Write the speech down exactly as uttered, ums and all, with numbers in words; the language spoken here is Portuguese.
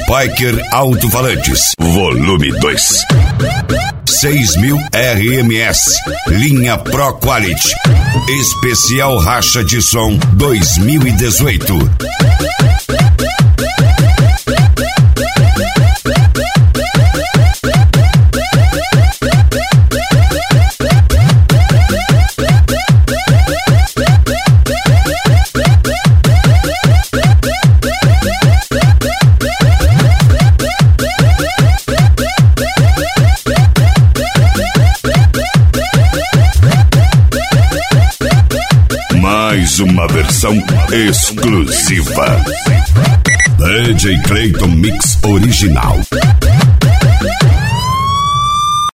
Poiker Alto-Falantes, volume dois. seis mil R M S, linha Pro Quality, especial racha de som dois mil e dezoito. Mais uma versão exclusiva. D J Clayton Mix Original.